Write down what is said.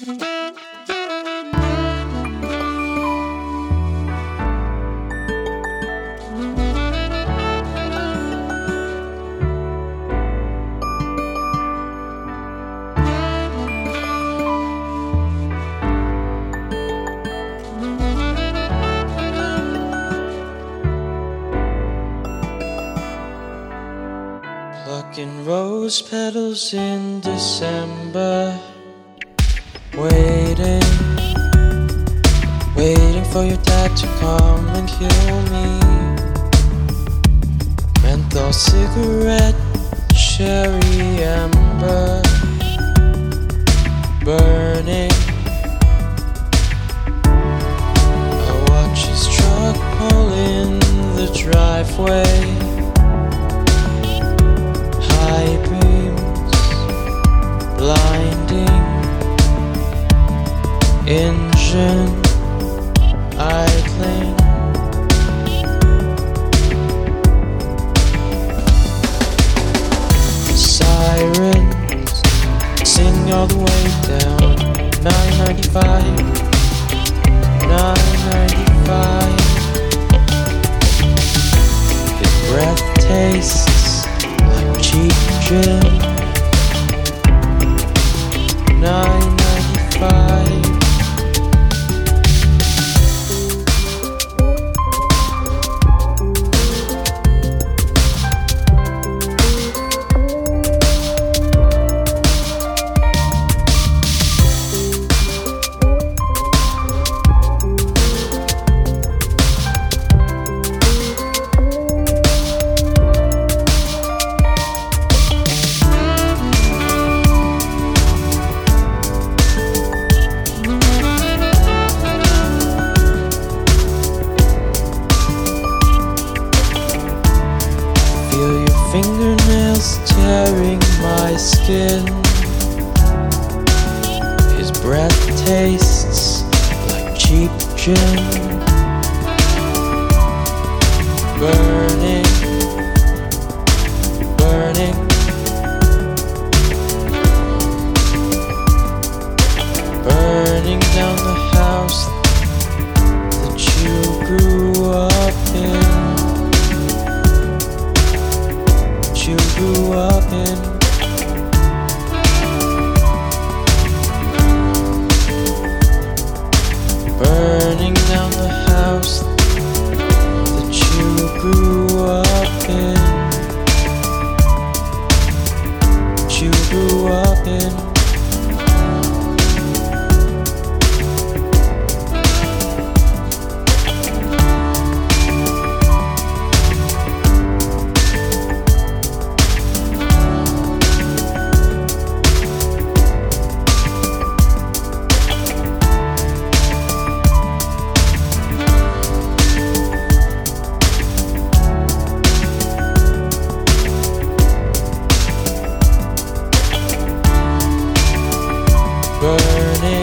Plucking rose petals in December, waiting for your dad to come and kill me. Menthol cigarette, cherry amber, burning. I watch his truck pull in the driveway. High beams, blinding, engine idling. Sirens sing all the way down 995, 995. His breath tastes like cheap gin. 995. Fingernails tearing my skin. His breath tastes like cheap gin. Burning, burning. Burning down the house that you grew up in. You grew up in. Burning down the house that you grew up in. That you grew up in. Burning.